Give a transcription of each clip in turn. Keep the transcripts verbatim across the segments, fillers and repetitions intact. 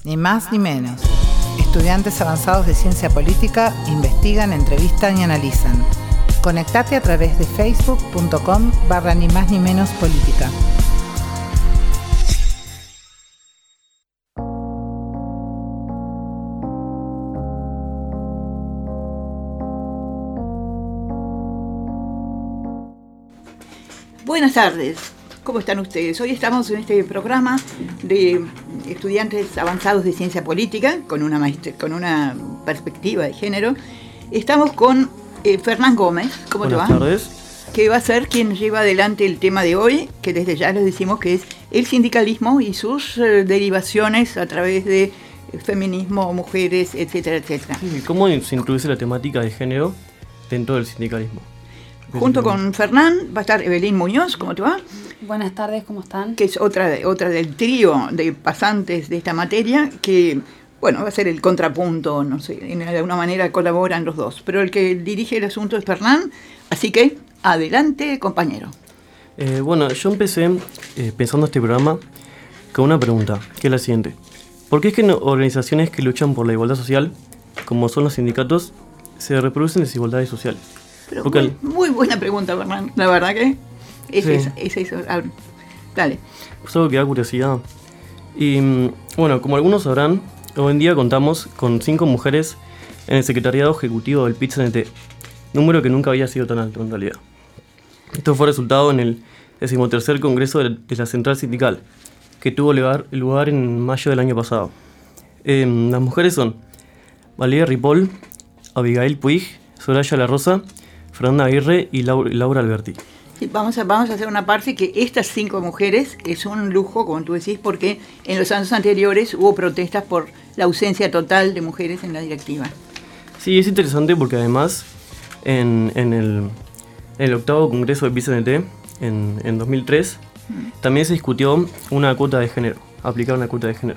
Ni más ni menos. Estudiantes avanzados de ciencia política investigan, entrevistan y analizan. Conectate a través de facebook.com barra ni más ni menos política. Buenas tardes, ¿cómo están ustedes? Hoy estamos en este programa de estudiantes avanzados de ciencia política con una, maestra, con una perspectiva de género. Estamos con eh, Fernán Gómez, ¿cómo te va? Buenas tardes. Que va a ser quien lleva adelante el tema de hoy, que desde ya les decimos que es el sindicalismo y sus eh, derivaciones a través de feminismo, mujeres, etcétera, etcétera. Sí, ¿cómo se introduce la temática de género dentro del sindicalismo? Junto con Fernán va a estar Evelyn Muñoz, ¿cómo te va? Buenas tardes, ¿cómo están? Que es otra, otra del trío de pasantes de esta materia, que, bueno, va a ser el contrapunto, no sé, de alguna manera colaboran los dos. Pero el que dirige el asunto es Fernán, así que adelante, compañero. Eh, bueno, yo empecé eh, pensando este programa con una pregunta, que es la siguiente. ¿Por qué es que en organizaciones que luchan por la igualdad social, como son los sindicatos, se reproducen desigualdades sociales? Pero muy, muy buena pregunta, Fernán. La verdad que es, sí. es, es eso. Dale. Es algo que da curiosidad. Y bueno, como algunos sabrán, hoy en día contamos con cinco mujeres en el secretariado ejecutivo del P I T C N T, número que nunca había sido tan alto en realidad. Esto fue resultado en el decimotercer Congreso de la Central Sindical, que tuvo lugar, lugar en mayo del año pasado. Eh, las mujeres son Valeria Ripoll, Abigail Puig, Soraya La Rosa, Fernanda Aguirre y Laura, Laura Alberti. Sí, vamos, a, vamos a hacer una parte que estas cinco mujeres es un lujo, como tú decís, porque en los años anteriores hubo protestas por la ausencia total de mujeres en la directiva. Sí, es interesante porque además en, en, el, en el octavo Congreso del P I T C N T, en, en dos mil tres, mm. también se discutió una cuota de género, aplicar una cuota de género.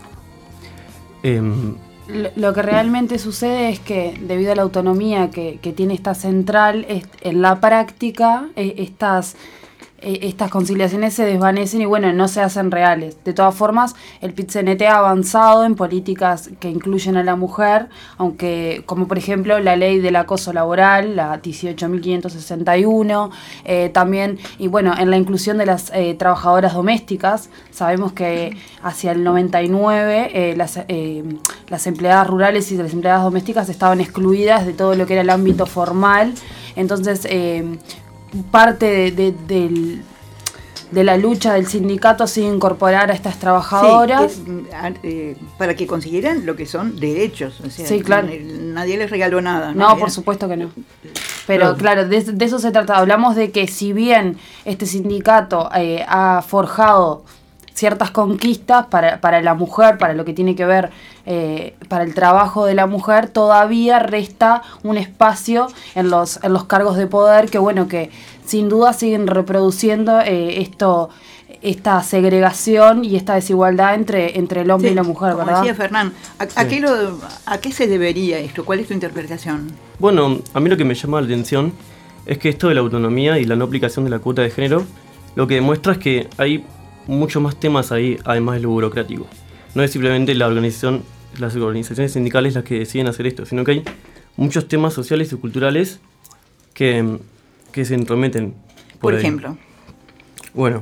Eh, Lo que realmente sucede es que debido a la autonomía que, que tiene esta central, es, en la práctica eh, estas, eh, estas conciliaciones se desvanecen y bueno, no se hacen reales. De todas formas, el P I T C N T ha avanzado en políticas que incluyen a la mujer, aunque como por ejemplo la ley del acoso laboral, la dieciocho mil quinientos sesenta y uno, eh, también, y bueno, en la inclusión de las eh, trabajadoras domésticas. Sabemos que hacia el noventa y nueve eh, las, eh, las empleadas rurales y las empleadas domésticas estaban excluidas de todo lo que era el ámbito formal. Entonces, eh, parte de, de, de, de la lucha del sindicato ha sido incorporar a estas trabajadoras. Sí, es, eh, para que consiguieran lo que son derechos. O sea, sí, claro. Nadie les regaló nada. No, ¿no? por supuesto que no. Pero claro, de, de eso se trata. Hablamos de que si bien este sindicato eh, ha forjado ciertas conquistas para, para la mujer, para lo que tiene que ver eh, para el trabajo de la mujer, todavía resta un espacio en los, en los cargos de poder que, bueno, que sin duda siguen reproduciendo eh, esto, esta segregación y esta desigualdad entre, entre el hombre sí, y la mujer, como ¿verdad? Decía Fernán, ¿a, a, sí. qué lo, ¿a qué se debería esto? ¿Cuál es tu interpretación? Bueno, a mí lo que me llama la atención es que esto de la autonomía y la no aplicación de la cuota de género, lo que demuestra es que hay muchos más temas ahí, además de lo burocrático. No es simplemente la organización, las organizaciones sindicales las que deciden hacer esto, sino que hay muchos temas sociales y culturales que, que se entrometen. Por, por ejemplo. Bueno,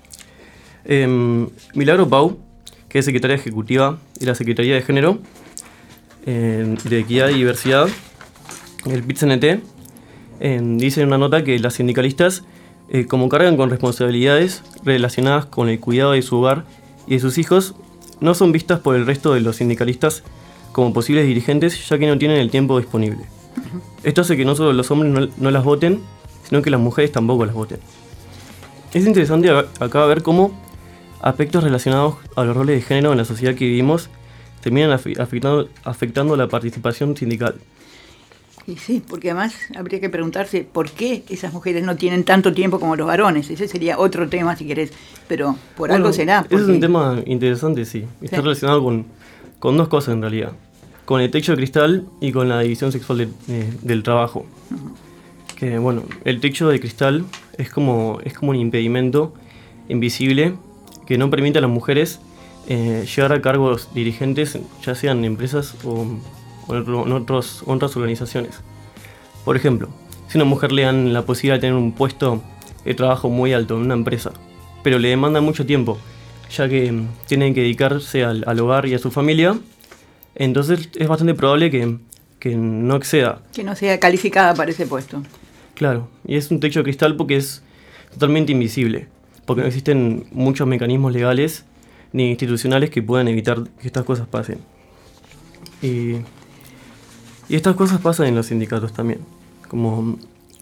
eh, Milagro Pau, que es secretaria ejecutiva de la Secretaría de Género, eh, de Equidad y Diversidad, del P I T C N T, eh, dice en una nota que las sindicalistas, Eh, como cargan con responsabilidades relacionadas con el cuidado de su hogar y de sus hijos, no son vistas por el resto de los sindicalistas como posibles dirigentes, ya que no tienen el tiempo disponible. Uh-huh. Esto hace que no solo los hombres no, no las voten, sino que las mujeres tampoco las voten. Es interesante acá ver cómo aspectos relacionados a los roles de género en la sociedad que vivimos terminan afectando, afectando la participación sindical. Y sí, porque además habría que preguntarse por qué esas mujeres no tienen tanto tiempo como los varones. Ese sería otro tema, si querés, pero por bueno, algo será. Porque... Es un tema interesante, sí. Está sí. relacionado con, con dos cosas en realidad. Con el techo de cristal y con la división sexual de, eh, del trabajo. Uh-huh. Que bueno, el techo de cristal es como, es como un impedimento invisible que no permite a las mujeres eh, llegar a cargos dirigentes, ya sean en empresas o, o en, otros, en otras organizaciones. Por ejemplo, si a una mujer le dan la posibilidad de tener un puesto de trabajo muy alto en una empresa, pero le demanda mucho tiempo, ya que mm, tienen que dedicarse al, al hogar y a su familia, entonces es bastante probable que, que no exceda. Que no sea calificada para ese puesto. Claro, y es un techo de cristal porque es totalmente invisible, porque no existen muchos mecanismos legales ni institucionales que puedan evitar que estas cosas pasen. Y, y estas cosas pasan en los sindicatos también, como...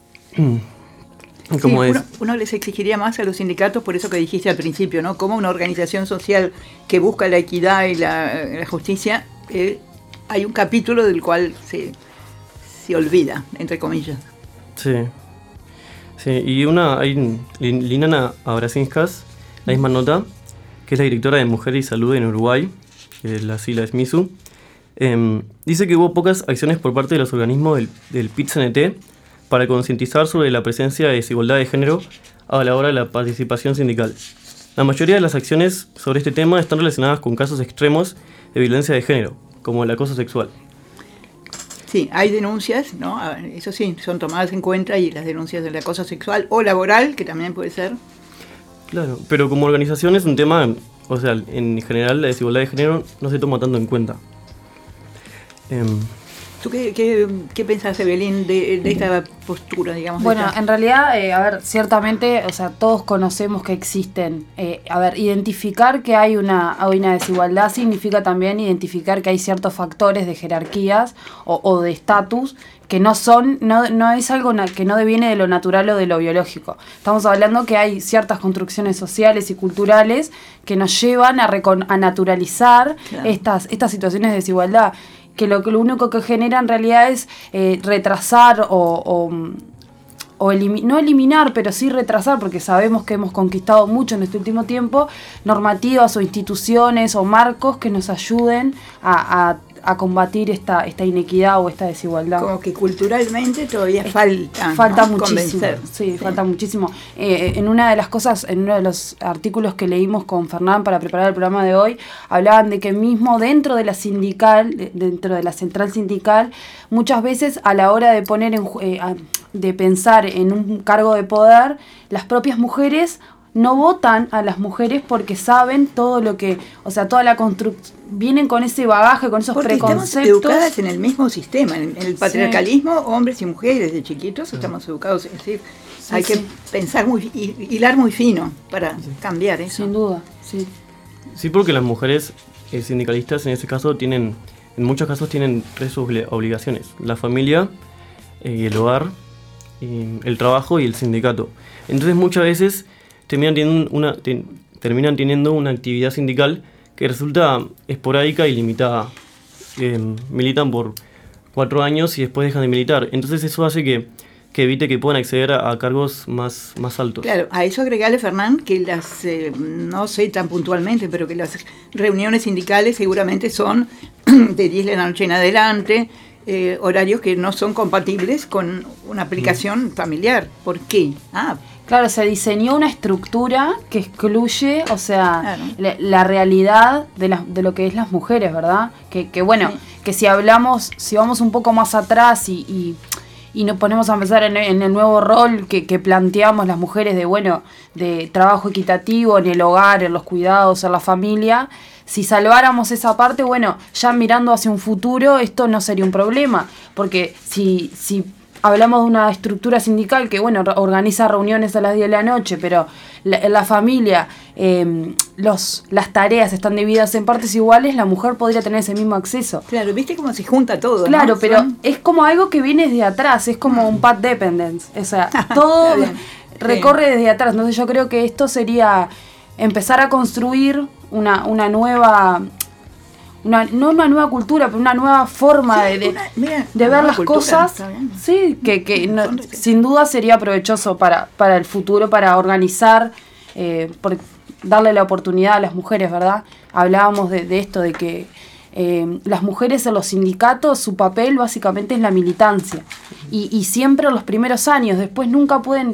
Sí, uno, uno les exigiría más a los sindicatos por eso que dijiste al principio, ¿no? Como una organización social que busca la equidad y la, la justicia, eh, hay un capítulo del cual se, se olvida, entre comillas. Sí, sí, y una, hay Liliana Abrazinskas, la misma nota, que es la directora de Mujer y Salud en Uruguay, que la sigla es MISU, eh, dice que hubo pocas acciones por parte de los organismos del, del P I T C N T para concientizar sobre la presencia de desigualdad de género a la hora de la participación sindical. La mayoría de las acciones sobre este tema están relacionadas con casos extremos de violencia de género, como el acoso sexual. Sí, hay denuncias, ¿no? Eso sí, son tomadas en cuenta, y las denuncias del acoso sexual o laboral, que también puede ser. Claro, pero como organización es un tema, o sea, en general la desigualdad de género no se toma tanto en cuenta. Eh, ¿Tú qué, qué, qué pensás, Evelyn, de, de esta postura, digamos? Bueno, esta? en realidad, eh, a ver, ciertamente, o sea, todos conocemos que existen. Eh, a ver, identificar que hay una, hay una desigualdad significa también identificar que hay ciertos factores de jerarquías o, o de estatus que no son, no, no es algo na- que no deviene de lo natural o de lo biológico. Estamos hablando que hay ciertas construcciones sociales y culturales que nos llevan a, recon- a naturalizar Claro. estas, estas situaciones de desigualdad, que lo, que lo único que genera en realidad es eh, retrasar o, o, o elimi- no eliminar, pero sí retrasar, porque sabemos que hemos conquistado mucho en este último tiempo, normativas o instituciones o marcos que nos ayuden a, a, a combatir esta, esta inequidad o esta desigualdad. Como que culturalmente todavía falta, Falta ¿no? muchísimo, Convencer. sí, Sí. falta muchísimo. Eh, en una de las cosas, en uno de los artículos que leímos con Fernán para preparar el programa de hoy, hablaban de que mismo dentro de la sindical, de- dentro de la central sindical, muchas veces a la hora de poner en, ju- eh, a- de pensar en un cargo de poder, las propias mujeres no votan a las mujeres porque saben todo lo que, o sea, toda la construcción, vienen con ese bagaje, con esos Porque estamos preconceptos. educadas en el mismo sistema, en, en el patriarcalismo, hombres y mujeres, de chiquitos estamos educados, es decir, Sí, hay sí. que pensar muy, hi- hilar muy fino para cambiar eso. Sin duda, sí. Sí, porque las mujeres eh, sindicalistas en ese caso tienen, en muchos casos tienen tres obli- obligaciones: la familia, eh, el hogar, y el trabajo y el sindicato. Entonces muchas veces terminan teniendo una, ten- terminan teniendo una actividad sindical que resulta esporádica y limitada. Eh, militan por cuatro años y después dejan de militar. Entonces eso hace que, que evite que puedan acceder a, a cargos más, más altos. Claro, a eso agregarle, Fernán, que las, eh, no sé tan puntualmente, pero que las reuniones sindicales seguramente son de diez de la noche en adelante, eh, horarios que no son compatibles con una aplicación familiar. ¿Por qué? Ah, Claro, se diseñó una estructura que excluye, o sea, Claro. la, la realidad de, la, de lo que es las mujeres, ¿verdad? Que, que bueno, Sí. que si hablamos, si vamos un poco más atrás y, y, y nos ponemos a pensar en, en el nuevo rol que, que planteamos las mujeres de, bueno, de trabajo equitativo en el hogar, en los cuidados, en la familia, si salváramos esa parte, bueno, ya mirando hacia un futuro, esto no sería un problema, porque si... si hablamos de una estructura sindical que, bueno, organiza reuniones a las diez de la noche, pero la, en la familia eh, los, las tareas están divididas en partes iguales, la mujer podría tener ese mismo acceso. claro, ¿viste cómo se junta todo? Claro, ¿no? pero Son- es como algo que viene desde atrás, es como un path dependence, o sea, todo Está bien. recorre desde atrás. Entonces yo creo que esto sería empezar a construir una, una nueva... Una, no una nueva cultura, pero una nueva forma Sí, de, de, una- mira, de una ver nueva las cultura, cosas, está bien. sí, que, que no- Son- sin duda sería provechoso para, para el futuro, para organizar, eh, por darle la oportunidad a las mujeres, ¿verdad? Hablábamos de, de esto, de que eh, las mujeres en los sindicatos, su papel básicamente es la militancia, y, y siempre en los primeros años, después nunca pueden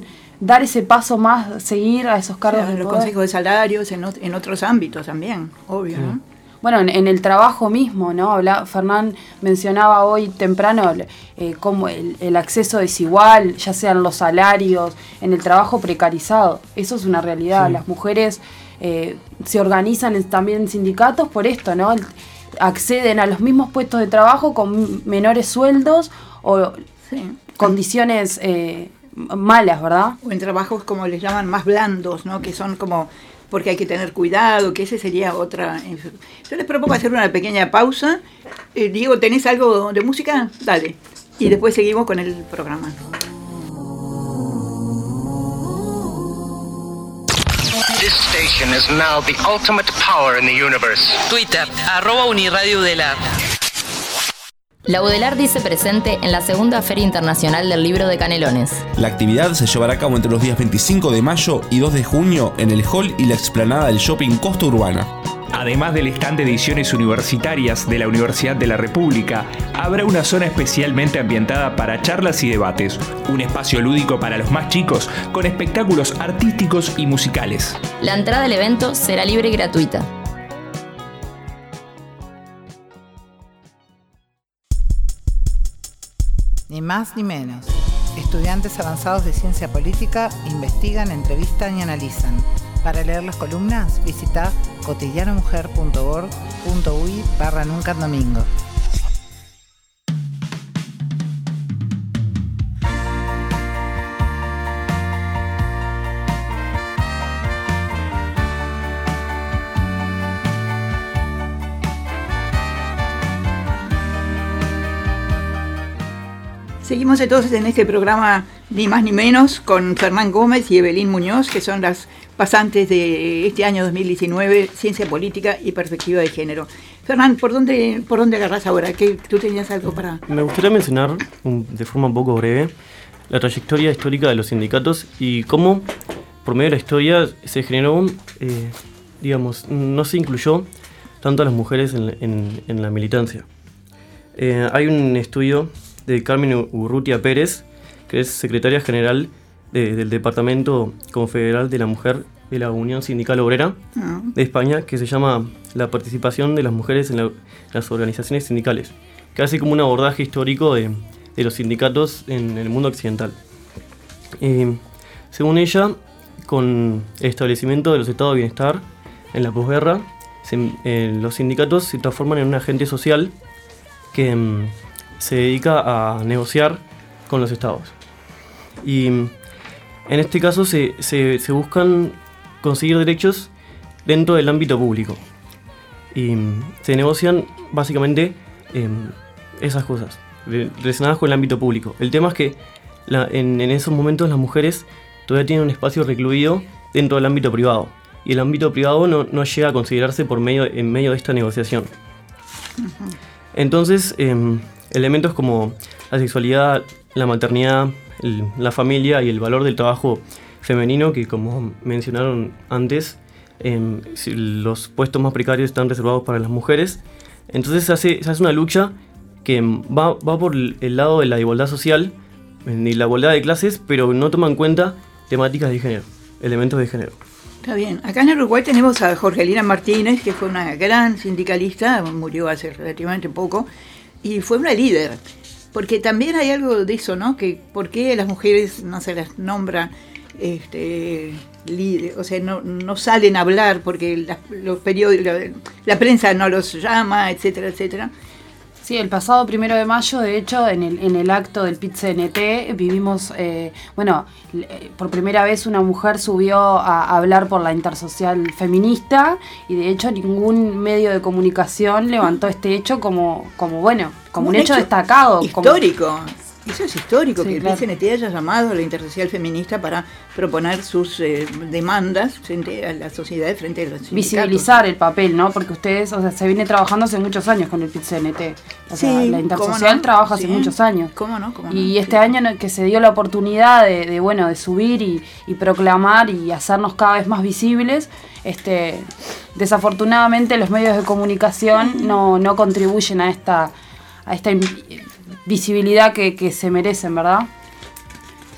dar ese paso más, seguir a esos cargos. O sea, de los poder. consejos de salarios, en, ot- en otros ámbitos también, obvio, ¿no? Bueno, en, en el trabajo mismo, ¿no? Habla, Fernán mencionaba hoy temprano eh, como el, el acceso desigual, ya sean los salarios, en el trabajo precarizado. Eso es una realidad. Sí. Las mujeres eh, se organizan en, también en sindicatos por esto, ¿no? El, acceden a los mismos puestos de trabajo con menores sueldos o Sí. condiciones eh, malas, ¿verdad? O en trabajos como les llaman más blandos, ¿no? Que son como porque hay que tener cuidado, que ese sería otra. Yo les propongo hacer una pequeña pausa. Eh, Diego, ¿tenés algo de música? Dale. Y después seguimos con el programa. This station is now the ultimate power in the universe. Twitter, arroba Uniradio Udelar. La Udelar dice presente en la segunda Feria Internacional del Libro de Canelones. La actividad se llevará a cabo entre los días veinticinco de mayo y dos de junio en el hall y la explanada del shopping Costa Urbana. Además del stand de ediciones universitarias de la Universidad de la República, habrá una zona especialmente ambientada para charlas y debates, un espacio lúdico para los más chicos con espectáculos artísticos y musicales. La entrada al evento será libre y gratuita. Ni más ni menos. Estudiantes avanzados de ciencia política investigan, entrevistan y analizan. Para leer las columnas, visita cotidianomujer punto org punto uy barra nunca en domingo. Seguimos entonces en este programa Ni más ni menos con Fernán Gómez y Evelyn Muñoz, que son las pasantes de este año dos mil diecinueve, Ciencia Política y Perspectiva de Género. Fernán, ¿por dónde, por dónde agarrás ahora? ¿Qué, ¿Tú tenías algo para...? Me gustaría mencionar, un- de forma un poco breve, la trayectoria histórica de los sindicatos y cómo, por medio de la historia, se generó, eh, digamos, no se incluyó tanto a las mujeres en, en- en la militancia. Eh, hay un estudio de Carmen Urrutia Pérez, que es secretaria general de- del Departamento Confederal de la Mujer de la Unión Sindical Obrera Ah, de España, que se llama La participación de las mujeres en la- las organizaciones sindicales, que hace como un abordaje histórico de, de los sindicatos en el mundo occidental. Eh, según ella, con el establecimiento de los estados de bienestar en la posguerra, se- eh, los sindicatos se transforman en un agente social que mm, se dedica a negociar con los estados. Y mm, en este caso se, se, se buscan conseguir derechos dentro del ámbito público. Y mm, se negocian básicamente em, esas cosas re- relacionadas con el ámbito público. El tema es que la- en, en esos momentos las mujeres todavía tienen un espacio recluido dentro del ámbito privado. Y el ámbito privado no, no llega a considerarse por medio, en medio de esta negociación. Entonces, em, elementos como la sexualidad, la maternidad, el- la familia y el valor del trabajo femenino, que como mencionaron antes, em, si los puestos más precarios están reservados para las mujeres. Entonces se hace, se hace una lucha que em, va, va por el el lado de la igualdad social em, y la igualdad de clases, pero no toma en cuenta temáticas de género, elementos de género. está bien. Acá en Uruguay tenemos a Jorgelina Martínez, que fue una gran sindicalista, murió hace relativamente poco, y fue una líder. Porque también hay algo de eso, ¿no? Que por qué las mujeres no se las nombra este, líder, o sea, no, no salen a hablar porque la, los periódicos, la, la prensa no los llama, etcétera, etcétera. Sí, el pasado primero de mayo, de hecho, en el, en el acto del P I T C N T, vivimos, eh, bueno, eh, por primera vez una mujer subió a, a hablar por la intersocial feminista y de hecho ningún medio de comunicación levantó este hecho como, como bueno, como un, hecho, destacado. Histórico. Como, Eso es histórico, Sí, que el claro. P C N T haya llamado a la Intersocial Feminista para proponer sus eh, demandas frente a la sociedad, frente a los sindicatos. visibilizar el papel, ¿no? Porque ustedes, o sea, se viene trabajando hace muchos años con el P I T C N T. O sea, Sí, la ¿cómo intersocial no? trabaja hace Sí. muchos años. ¿Cómo no? ¿Cómo no? Y este Sí. año en el que se dio la oportunidad de, de, bueno, de subir y, y proclamar y hacernos cada vez más visibles, este, desafortunadamente los medios de comunicación no, no contribuyen a esta, a esta in- visibilidad que, que se merecen, ¿verdad?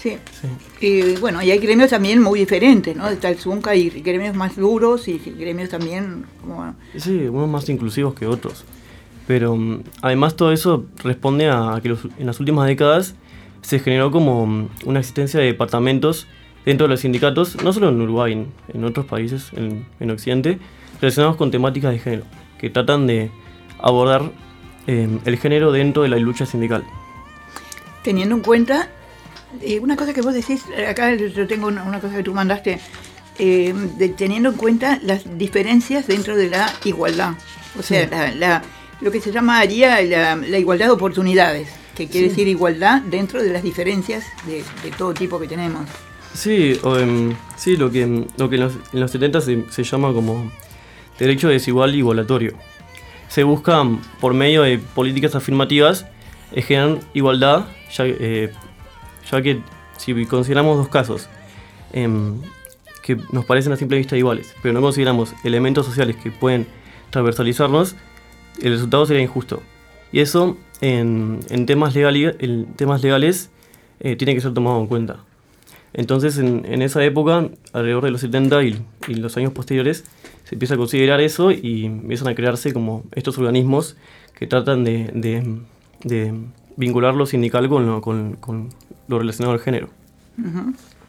Sí. sí. Y bueno, y hay gremios también muy diferentes, ¿no? Está el Zunca y gremios más duros y gremios también como... Sí, unos más inclusivos que otros. Pero um, además todo eso responde a que los, en las últimas décadas se generó como um, una existencia de departamentos dentro de los sindicatos, no solo en Uruguay, en, en otros países, en, en Occidente, relacionados con temáticas de género, que tratan de abordar eh, el género dentro de la lucha sindical. Teniendo en cuenta, eh, una cosa que vos decís, acá yo tengo una, una cosa que tú mandaste, eh, de, teniendo en cuenta las diferencias dentro de la igualdad, o sea, sí. la, la, lo que se llamaría la, la igualdad de oportunidades, que quiere sí. decir igualdad dentro de las diferencias de, de todo tipo que tenemos. Sí, um, sí lo que, lo que en, los, en los setenta se, se llama como derecho desigual igualatorio. Se busca, por medio de políticas afirmativas, generar igualdad, ya, eh, ya que si consideramos dos casos eh, que nos parecen a simple vista iguales, pero no consideramos elementos sociales que pueden transversalizarnos, el resultado sería injusto. Y eso en, en, temas, legali, en temas legales eh, tiene que ser tomado en cuenta. Entonces en, en esa época, alrededor de los setenta y, y los años posteriores, se empieza a considerar eso y empiezan a crearse como estos organismos que tratan de, de, de vincular lo sindical con lo, con, con lo relacionado al género. Uh-huh.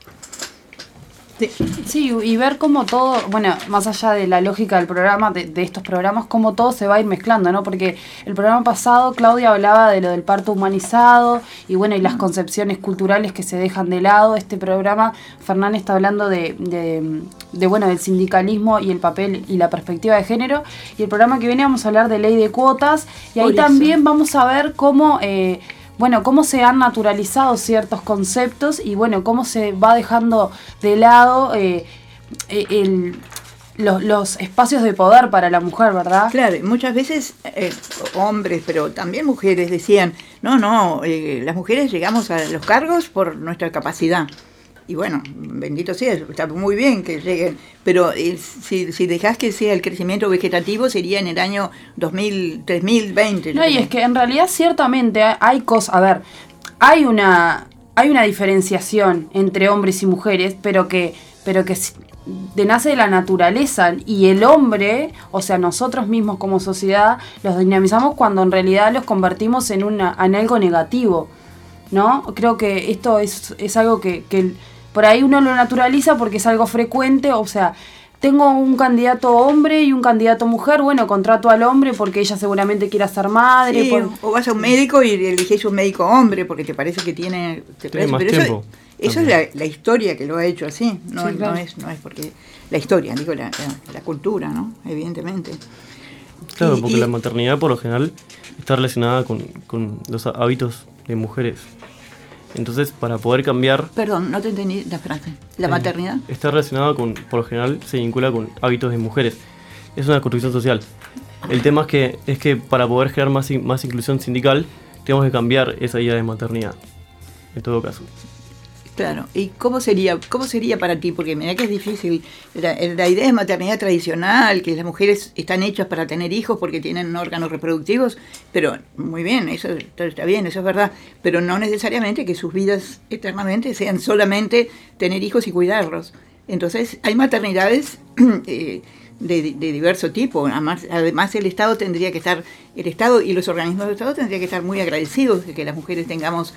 Sí. sí, y ver cómo todo, bueno, más allá de la lógica del programa, de, de estos programas, cómo todo se va a ir mezclando, ¿no? Porque el programa pasado Claudia hablaba de lo del parto humanizado y bueno, y las concepciones culturales que se dejan de lado. Este programa, Fernán está hablando de, de, de bueno, del sindicalismo y el papel y la perspectiva de género. Y el programa que viene vamos a hablar de ley de cuotas y ahí también vamos a ver cómo... Eh, Bueno, cómo se han naturalizado ciertos conceptos y bueno, cómo se va dejando de lado eh, el, los, los espacios de poder para la mujer, ¿verdad? Claro, muchas veces eh, hombres, pero también mujeres decían, no, no, eh, las mujeres llegamos a los cargos por nuestra capacidad. Y bueno, bendito sea, está muy bien que lleguen, pero eh, si, si dejás que sea el crecimiento vegetativo sería en el año dos mil, tres mil veinte. No, y es que en realidad ciertamente hay cosas, a ver, hay una hay una diferenciación entre hombres y mujeres, pero que pero que de nace de la naturaleza y el hombre, o sea, nosotros mismos como sociedad los dinamizamos cuando en realidad los convertimos en una en algo negativo, ¿no? Creo que esto es es algo que que por ahí uno lo naturaliza porque es algo frecuente, o sea, tengo un candidato hombre y un candidato mujer, bueno, contrato al hombre porque ella seguramente quiera ser madre. Sí, por... o vas a un médico y elegís un médico hombre porque te parece que tiene... Te tiene parece, más pero tiempo. Eso, eso es la, la historia que lo ha hecho así, no, sí, claro. no, es, no es porque... La historia, digo, la, la, la cultura, ¿no? Evidentemente. Claro, y, porque y, la maternidad por lo general está relacionada con, con los hábitos de mujeres. Entonces, para poder cambiar... Perdón, no te entendí la frase. ¿La eh, maternidad? Está relacionada con, por lo general, se vincula con hábitos de mujeres. Es una construcción social. El tema es que, es que para poder crear más, más inclusión sindical, tenemos que cambiar esa idea de maternidad, en todo caso. Claro, ¿y cómo sería cómo sería para ti? Porque mira que es difícil. La, la idea de maternidad tradicional, que las mujeres están hechas para tener hijos porque tienen órganos reproductivos, pero muy bien, eso está bien, eso es verdad, pero no necesariamente que sus vidas eternamente sean solamente tener hijos y cuidarlos. Entonces, hay maternidades eh, de, de diverso tipo. Además, además, el Estado tendría que estar, el Estado y los organismos del Estado tendrían que estar muy agradecidos de que las mujeres tengamos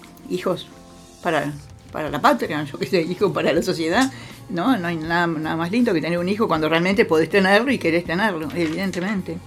hijos para... para la patria, yo que sé, hijo para la sociedad, no, no hay nada, nada más lindo que tener un hijo cuando realmente podés tenerlo y querés tenerlo, evidentemente.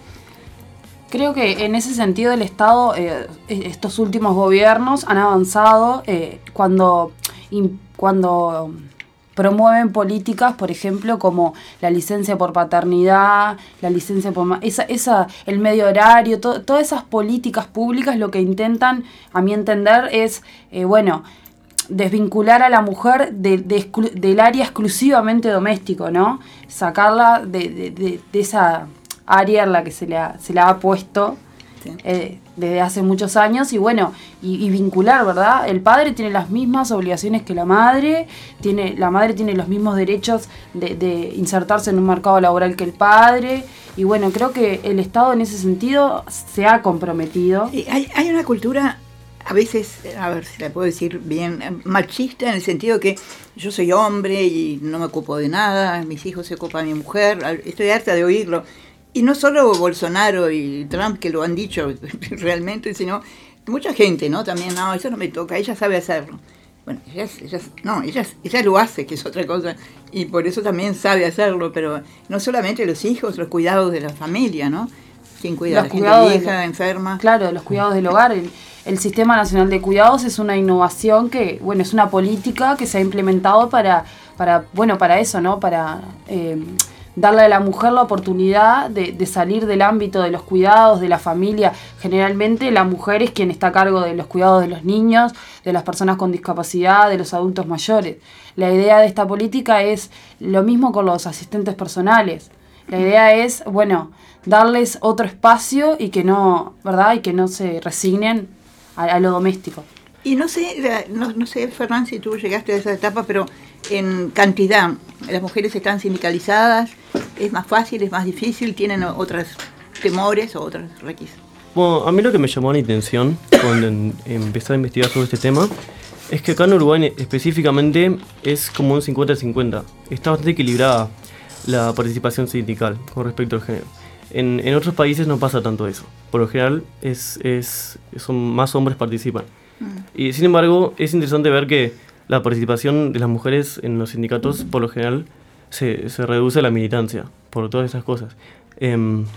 Creo que en ese sentido el Estado, eh, estos últimos gobiernos han avanzado eh, cuando, in, cuando promueven políticas, por ejemplo, como la licencia por paternidad, la licencia por... Esa, esa, el medio horario, to, todas esas políticas públicas lo que intentan, a mi entender, es, eh, bueno... desvincular a la mujer de, de exclu- del área exclusivamente doméstico, ¿no? Sacarla de, de, de, de esa área en la que se le ha, se la ha puesto sí. eh, desde hace muchos años y bueno, y, y vincular, ¿verdad? El padre tiene las mismas obligaciones que la madre, tiene, la madre tiene los mismos derechos de, de insertarse en un mercado laboral que el padre y bueno, creo que el Estado en ese sentido se ha comprometido. Hay, hay una cultura a veces, a ver si la puedo decir bien, machista en el sentido que yo soy hombre y no me ocupo de nada, mis hijos se ocupan de mi mujer, estoy harta de oírlo. Y no solo Bolsonaro y Trump que lo han dicho realmente, sino mucha gente, ¿no? También, no, eso no me toca, ella sabe hacerlo. Bueno, ella, ella, no, ella, ella lo hace, que es otra cosa, y por eso también sabe hacerlo, pero no solamente los hijos, los cuidados de la familia, ¿no? ¿Quién cuida? Los La cuidados gente vieja, de lo, enferma. Claro, los cuidados del hogar. El, el Sistema Nacional de Cuidados es una innovación que, bueno, es una política que se ha implementado para, para bueno, para eso, ¿no? Para eh, darle a la mujer la oportunidad de, de salir del ámbito de los cuidados, de la familia. Generalmente la mujer es quien está a cargo de los cuidados de los niños, de las personas con discapacidad, de los adultos mayores. La idea de esta política es lo mismo con los asistentes personales. La idea es, bueno, darles otro espacio y que no, ¿verdad? Y que no se resignen a, a lo doméstico. Y no sé, no, no sé, Ferran, si tú llegaste a esa etapa, pero en cantidad, las mujeres están sindicalizadas, es más fácil, es más difícil, tienen otros temores o otros requisitos. Bueno, a mí lo que me llamó la atención cuando en, empecé a investigar sobre este tema es que acá en Uruguay específicamente es como un cincuenta cincuenta. Está bastante equilibrada la participación sindical con respecto al género. En, en otros países no pasa tanto eso. Por lo general es, es, son más hombres participan. Mm. Y sin embargo es interesante ver que la participación de las mujeres en los sindicatos por lo general se, se reduce a la militancia por todas esas cosas. Eh,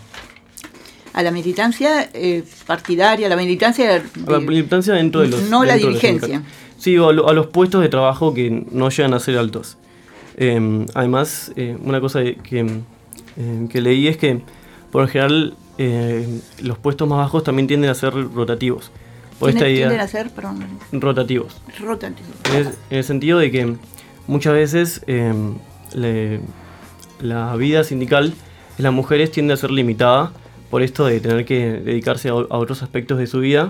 a la militancia eh, partidaria, a la militancia... De, a la militancia dentro de los... No la dirigencia. Sí, a, lo, a los puestos de trabajo que no llegan a ser altos. Eh, además, eh, una cosa que, eh, que leí es que, por lo general, eh, los puestos más bajos también tienden a ser rotativos. Por esta idea, tienden a ser, perdón. Rotativos. Rotativos. En el, en el sentido de que muchas veces eh, le, la vida sindical de las mujeres tiende a ser limitada por esto de tener que dedicarse a, a otros aspectos de su vida,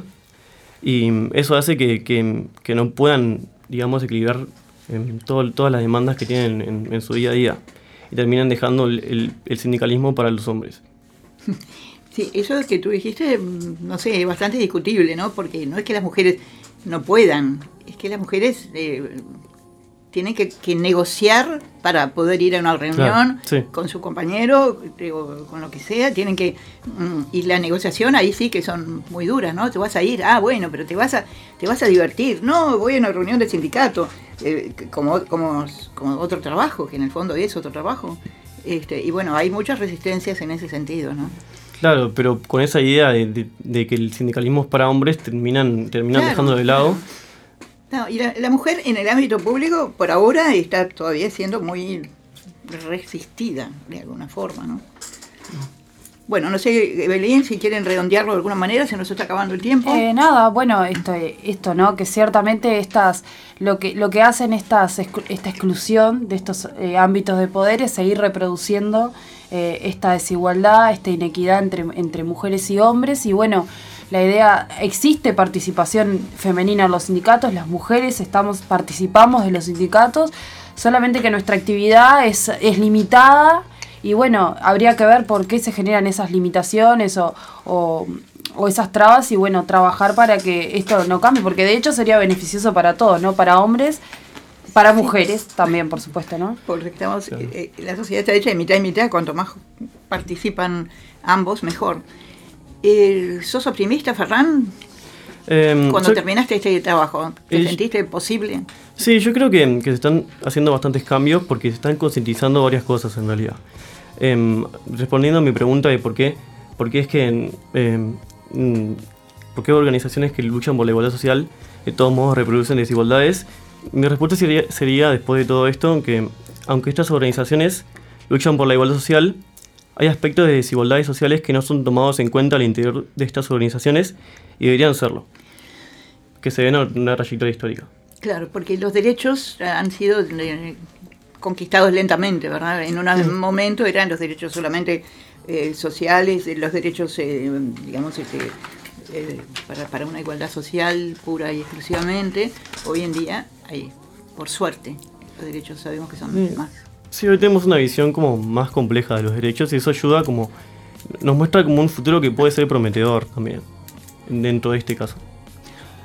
y eso hace que, que, que no puedan, digamos, equilibrar en todo, todas las demandas que tienen en, en su día a día, y terminan dejando el, el, el sindicalismo para los hombres. Sí, eso que tú dijiste, no sé, es bastante discutible, ¿no? Porque no es que las mujeres no puedan, es que las mujeres eh, tienen que, que negociar para poder ir a una reunión, claro, sí, con su compañero, o con lo que sea, tienen que... Y la negociación ahí sí que son muy duras, ¿no? Te vas a ir, ah, bueno, pero te vas a te vas a divertir. No, voy a una reunión del sindicato, eh, como, como, como otro trabajo, que en el fondo es otro trabajo. Este, y bueno, hay muchas resistencias en ese sentido, ¿no? Claro, pero con esa idea de, de, de que el sindicalismo es para hombres, terminan, terminan claro, dejándolo de lado. No, y la, la mujer en el ámbito público, por ahora, está todavía siendo muy resistida, de alguna forma, ¿no? Bueno, no sé, Evelyn, si quieren redondearlo de alguna manera, se nos está acabando el tiempo. Eh, nada, bueno, esto, esto, ¿no? Que ciertamente estas, lo que, lo que hacen estas, esta exclusión de estos eh, ámbitos de poder es seguir reproduciendo eh, esta desigualdad, esta inequidad entre, entre mujeres y hombres, y bueno, la idea, existe participación femenina en los sindicatos, las mujeres estamos participamos de los sindicatos, solamente que nuestra actividad es, es limitada. Y bueno, habría que ver por qué se generan esas limitaciones o, o, o esas trabas y bueno, trabajar para que esto no cambie, porque de hecho sería beneficioso para todos, ¿no? Para hombres, para mujeres también, por supuesto, ¿no? Porque estamos, eh, la sociedad está hecha de mitad y mitad, cuanto más participan ambos, mejor. Eh, ¿Sos optimista, Ferran? Eh, Cuando soy, terminaste este trabajo, ¿te eh, sentiste posible? Sí, yo creo que, que se están haciendo bastantes cambios porque se están concientizando varias cosas en realidad. Eh, respondiendo a mi pregunta de por qué, por qué es que eh, por qué organizaciones que luchan por la igualdad social de todos modos reproducen desigualdades, mi respuesta sería, sería después de todo esto que aunque estas organizaciones luchan por la igualdad social, hay aspectos de desigualdades sociales que no son tomados en cuenta al interior de estas organizaciones y deberían serlo, que se ven en una trayectoria histórica. Claro, porque los derechos han sido eh, conquistados lentamente, ¿verdad? En un sí. momento eran los derechos solamente eh, sociales, los derechos, eh, digamos, este, eh, para, para una igualdad social pura y exclusivamente. Hoy en día, hay, por suerte, los derechos sabemos que son sí. más. Sí, hoy tenemos una visión como más compleja de los derechos y eso ayuda como, nos muestra como un futuro que puede ser prometedor también, dentro de este caso.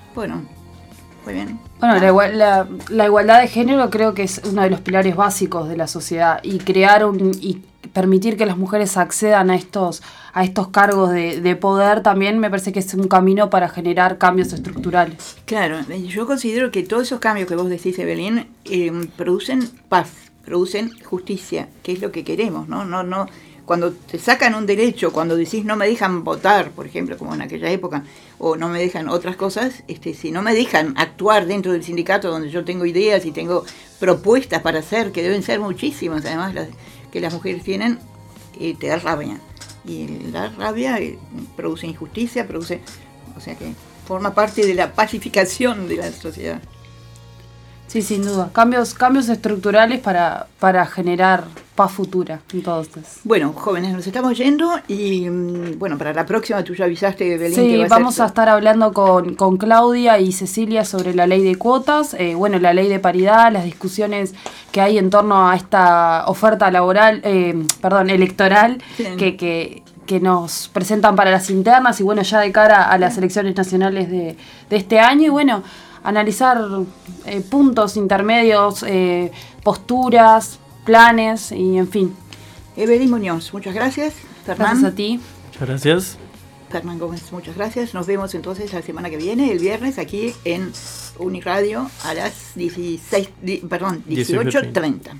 Bueno, muy bien. Bueno, la, igual, la, la igualdad de género creo que es uno de los pilares básicos de la sociedad y crear un y permitir que las mujeres accedan a estos a estos cargos de, de poder también me parece que es un camino para generar cambios estructurales. Claro, yo considero que todos esos cambios que vos decís, Evelyn, eh, producen paz, producen justicia, que es lo que queremos, ¿no? No, no. Cuando te sacan un derecho, cuando decís no me dejan votar, por ejemplo, como en aquella época, o no me dejan otras cosas, este, si no me dejan actuar dentro del sindicato donde yo tengo ideas y tengo propuestas para hacer, que deben ser muchísimas, además las que las mujeres tienen, eh, te da rabia. Y la rabia eh, produce injusticia, produce, o sea que forma parte de la pacificación de la sociedad. Sí, sin duda. Cambios, cambios estructurales para, para generar paz futura, entonces. Bueno, jóvenes, nos estamos yendo y bueno, para la próxima tú ya avisaste, Belén, sí, que va a vamos ser... a estar hablando con, con Claudia y Cecilia sobre la ley de cuotas, eh, bueno, la ley de paridad, las discusiones que hay en torno a esta oferta laboral, eh, perdón, electoral, sí. que, que, que nos presentan para las internas y bueno, ya de cara a las elecciones nacionales de, de este año y bueno, analizar eh, puntos intermedios, eh, posturas, planes y en fin. Evelyn Muñoz, muchas gracias. Fernán. Gracias a ti. Muchas gracias. Fernán Gómez, muchas gracias. Nos vemos entonces la semana que viene, el viernes, aquí en Uniradio a las dieciséis, di, perdón, dieciocho treinta.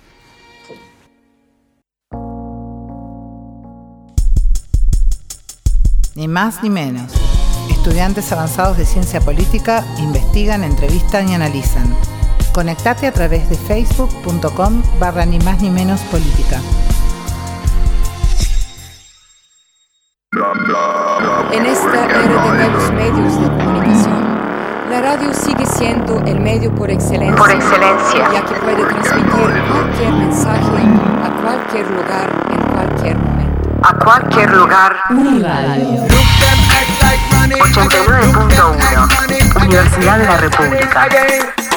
Ni más ni menos. Estudiantes avanzados de ciencia política investigan, entrevistan y analizan. Conectate a través de facebook.com barra ni más ni menos política. En esta era de nuevos medios de comunicación, la radio sigue siendo el medio por excelencia, por excelencia. ya que puede transmitir cualquier mensaje a cualquier lugar en cualquier momento. A cualquier lugar. Uniradio ochenta y nueve punto uno Universidad de la República.